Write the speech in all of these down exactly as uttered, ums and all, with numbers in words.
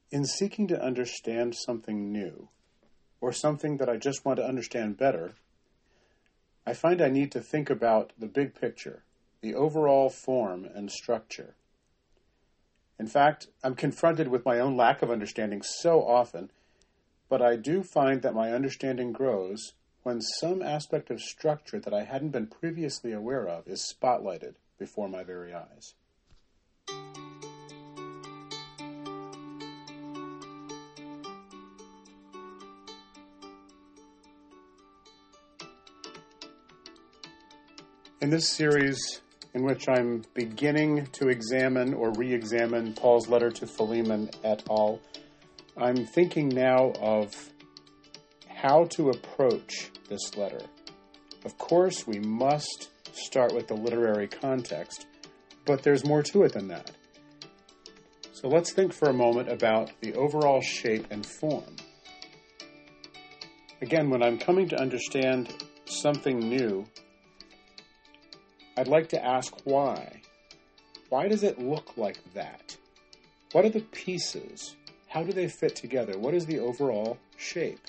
In seeking to understand something new, or something that I just want to understand better, I find I need to think about the big picture, the overall form and structure. In fact, I'm confronted with my own lack of understanding so often, but I do find that my understanding grows when some aspect of structure that I hadn't been previously aware of is spotlighted before my very eyes. In this series, in which I'm beginning to examine or re-examine Paul's letter to Philemon et al., I'm thinking now of how to approach this letter. Of course, we must start with the literary context, but there's more to it than that. So let's think for a moment about the overall shape and form. Again, when I'm coming to understand something new, I'd like to ask why. Why does it look like that? What are the pieces? How do they fit together? What is the overall shape?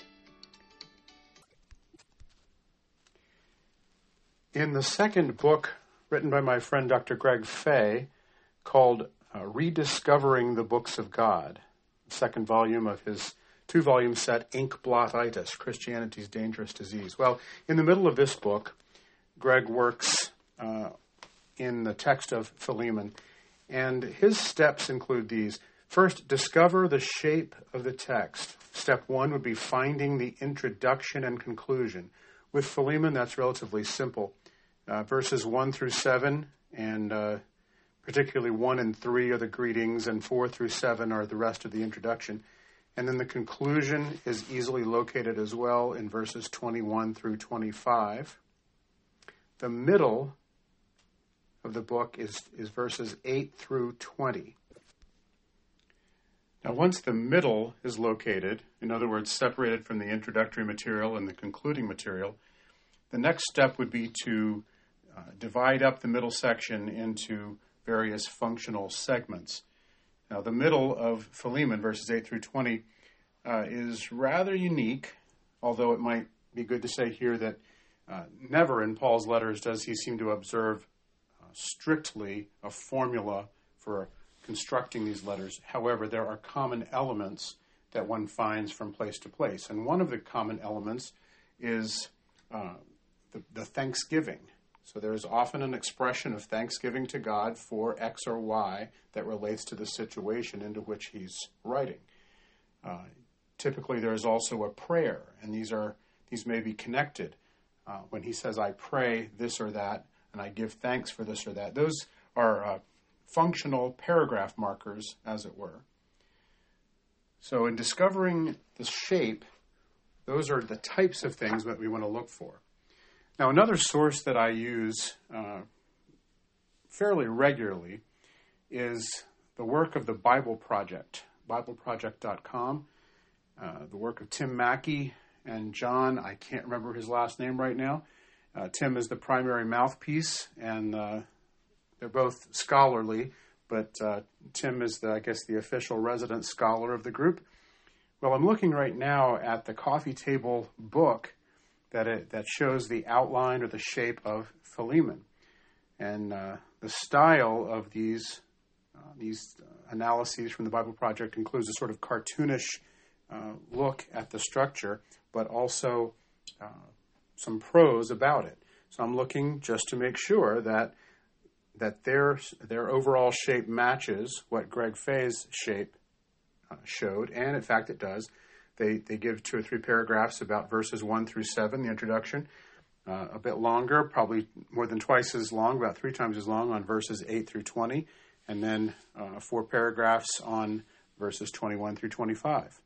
In the second book written by my friend Doctor Greg Fay called uh, Rediscovering the Books of God, the second volume of his two-volume set, Ink Blotitis, Christianity's Dangerous Disease. Well, in the middle of this book, Greg works Uh, in the text of Philemon. And his steps include these. First, discover the shape of the text. Step one would be finding the introduction and conclusion. With Philemon, that's relatively simple. Uh, verses one through seven, and uh, particularly one and three are the greetings, and four through seven are the rest of the introduction. And then the conclusion is easily located as well in verses twenty-one through twenty-five. The middle of the book is, is verses eight through twenty. Now, once the middle is located, in other words, separated from the introductory material and the concluding material, the next step would be to uh, divide up the middle section into various functional segments. Now, the middle of Philemon, verses eight through twenty, uh, is rather unique, although it might be good to say here that uh, never in Paul's letters does he seem to observe strictly a formula for constructing these letters. However, there are common elements that one finds from place to place. And one of the common elements is uh, the, the thanksgiving. So there is often an expression of thanksgiving to God for X or Y that relates to the situation into which he's writing. Uh, typically, there is also a prayer, and these are these may be connected. Uh, when he says, I pray this or that, and I give thanks for this or that. Those are uh, functional paragraph markers, as it were. So in discovering the shape, those are the types of things that we want to look for. Now, another source that I use uh, fairly regularly is the work of the Bible Project, bible project dot com, uh, the work of Tim Mackey and John, I can't remember his last name right now. Uh, Tim is the primary mouthpiece, and uh, they're both scholarly, but uh, Tim is, the, I guess, the official resident scholar of the group. Well, I'm looking right now at the coffee table book that it, that shows the outline or the shape of Philemon. And uh, the style of these, uh, these analyses from the Bible Project includes a sort of cartoonish uh, look at the structure, but also uh, some prose about it. So I'm looking just to make sure that that their their overall shape matches what Greg Fay's shape uh, showed, and in fact it does. They they give two or three paragraphs about verses one through seven, the introduction, uh, a bit longer, probably more than twice as long, about three times as long on verses eight through twenty, and then uh, four paragraphs on verses twenty-one through twenty-five.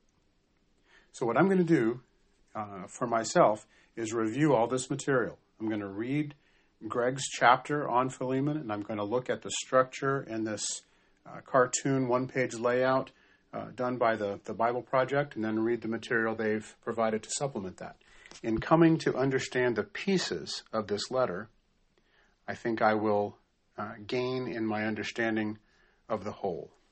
So what I'm going to do uh, for myself is review all this material. I'm going to read Greg's chapter on Philemon, and I'm going to look at the structure in this uh, cartoon one-page layout uh, done by the, the Bible Project, and then read the material they've provided to supplement that. In coming to understand the pieces of this letter, I think I will uh, gain in my understanding of the whole.